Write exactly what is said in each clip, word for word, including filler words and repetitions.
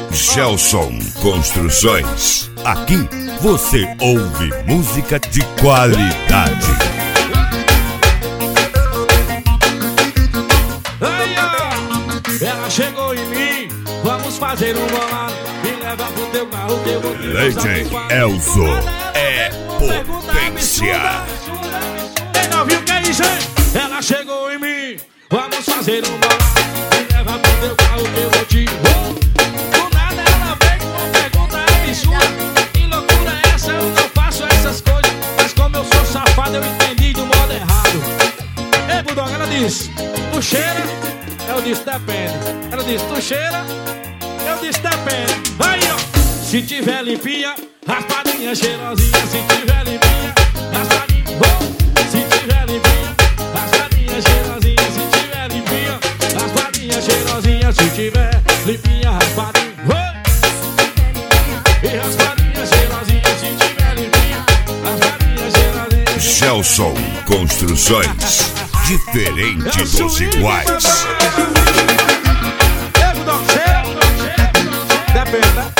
Gelson Construções. Aqui você ouve música de qualidade. Aí, ó, ela chegou em mim, vamos fazer um bolado. Me leva pro teu carro que eu vou te Legend Elzo é potência. Quem não viu que é isso, hein? Ela chegou em mim, vamos fazer um bolado. Me leva pro teu carro que eu vou te... Do nada ela vem com uma pergunta absurda. Que loucura é essa? Eu não faço essas coisas. Mas como eu sou safado, eu entendi do modo errado. Ei, Bulldog, ela disse, tu cheira? Eu disse, depende. Ela disse, tu cheira? Eu disse, depende. Aí, ó. Se tiver limpinha, raspadinha, cheirosinha. Se tiver limpinha, raspadinha. Oh. Se tiver limpinha, raspadinha, cheirosinha. Se tiver limpinha, raspadinha, cheirosinha. Se tiver limpinha, raspadinha. Oh. E raspadinha, cheirosinha. Se tiver limpinha, raspadinha, cheirosinha. Gelson Construções. Diferente dos iguais. Ei, Bulldog, cheira? Depende, né?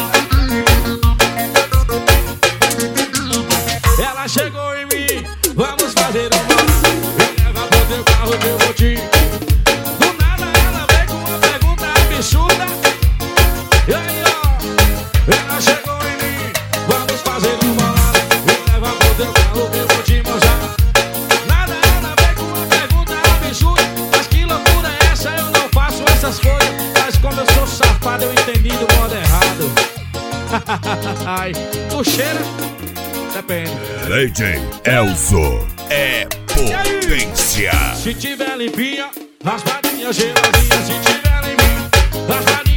Ela chegou em mim, vamos fazer um bolado. Me leva pro teu carro que eu vou te... Do nada ela veio com uma pergunta absurda. E aí, ó, ela chegou em mim, vamos fazer um bolado. Me leva pro teu carro que eu vou te mostrar. Nada ela veio com uma pergunta absurda. Mas que loucura é essa? Eu não faço essas coisas. Mas como eu sou safado, eu entendi do modo errado. Ai, tu cheira? Depende. Legend Elzo é potência. Se tiver limpinha, raspadinha, cheirosinha. Se tiver limpinha, raspadinha.